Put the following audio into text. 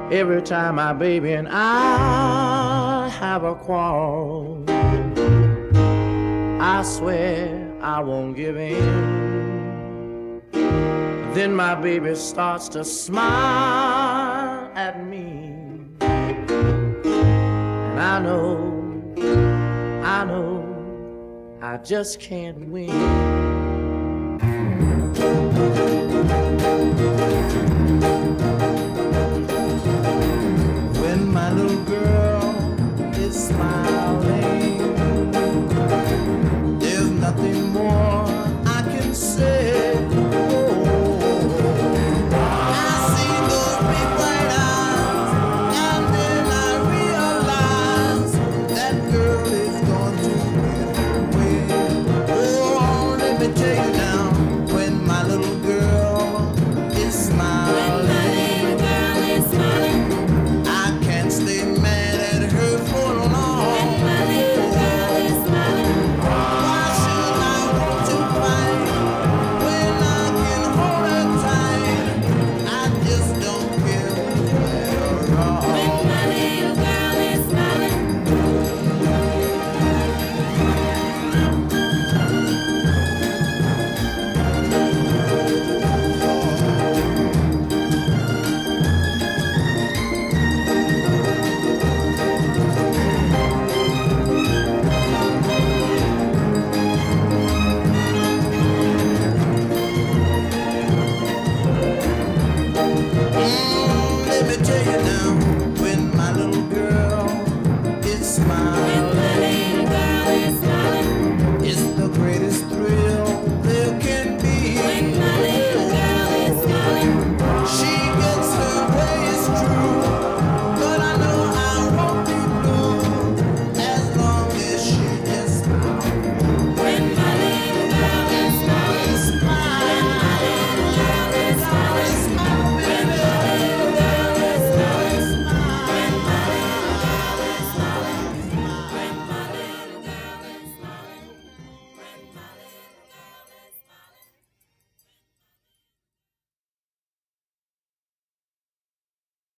Every time my baby and I have a quarrel, I swear I won't give in. Then my baby starts to smile at me, and I know, I just can't win.